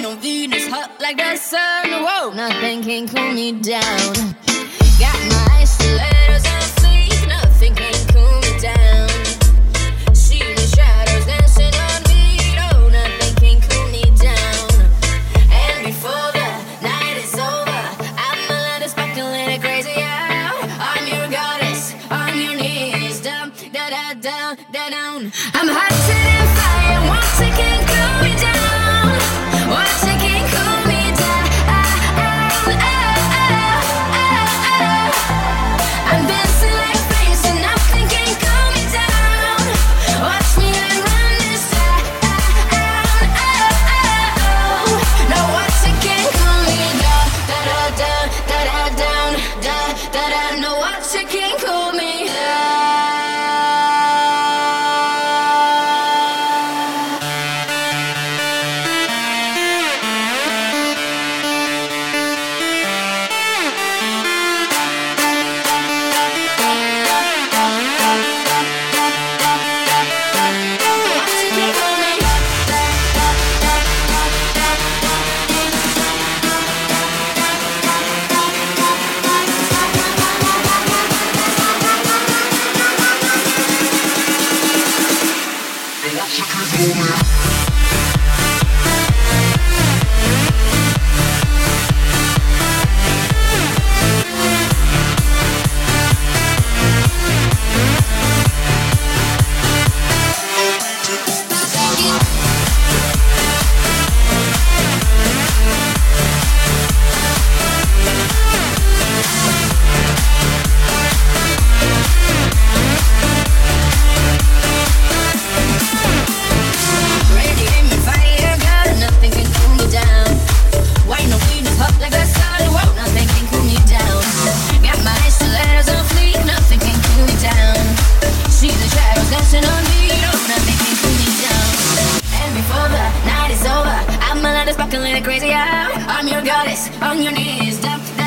Wine on Venus, hot like the sun. Whoa, nothing can cool me down. Got my stilettos on fleek, nothing can cool me down. See the shadows dancing on me, oh, nothing can cool me down. And before the night is over, I'm a little sparkling crazy out. I'm your goddess, on your knees, down, da da down, da down. I'm hotter than fire, once again cool me down. Once again cool me down. I'm dancing like flames and nothing can cool me down. Watch me and run this town. No, once again cool me down. Da da da da da down, da da da. No, once again cool me down. Crazy out, I'm your goddess, on your knees, down.